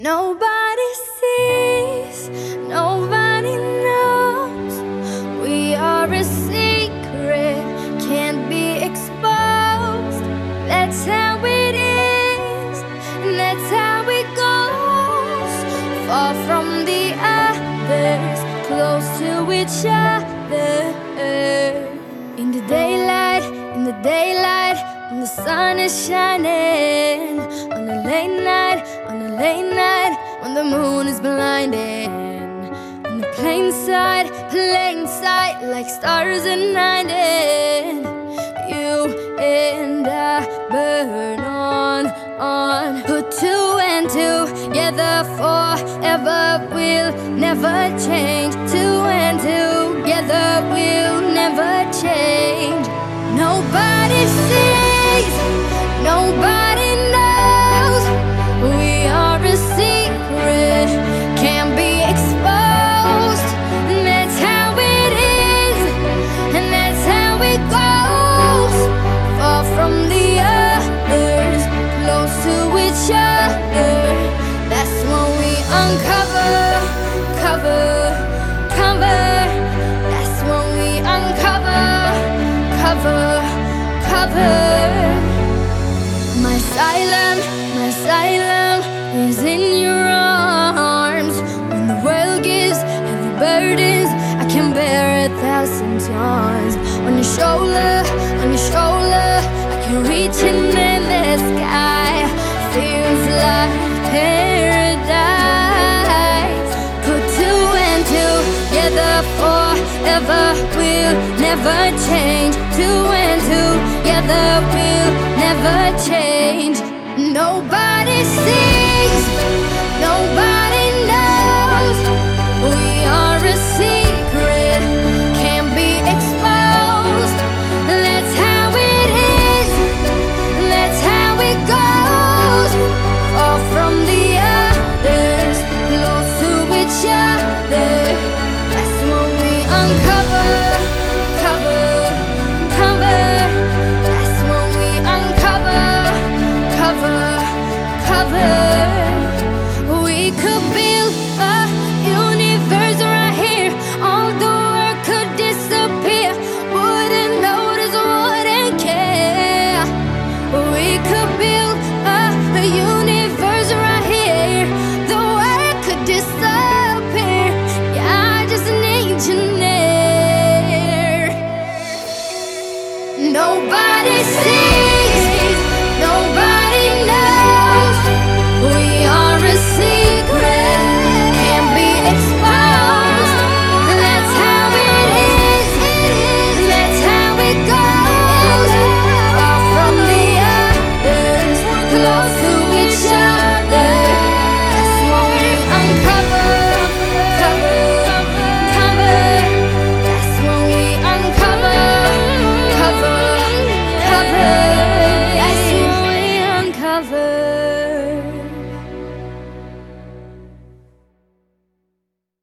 Nobody sees, nobody knows. We are a secret, can't be exposed. That's how it is, and that's how it goes. Far from the others, close to each other. In the daylight, when the sun is shining. On a late night, when the moon is blinding. In the plain sight, like stars at night. You and I burn on. Put two and two together forever, we'll never change. Two and together, we'll never change. Nobody sees, nobody knows. We are a secret, can't be exposed. And that's how it is, and that's how it goes. Far from the others, close to each other. That's when we uncover, cover. That's when we uncover, cover. My asylum is in your arms. When the world gives heavy burdens, I can bear 1,000 tons. On your shoulder, I can reach an endless sky. Feels like paradise. Put two and two together forever, we'll never change. Two and two together, we'll never change. Nobody sees.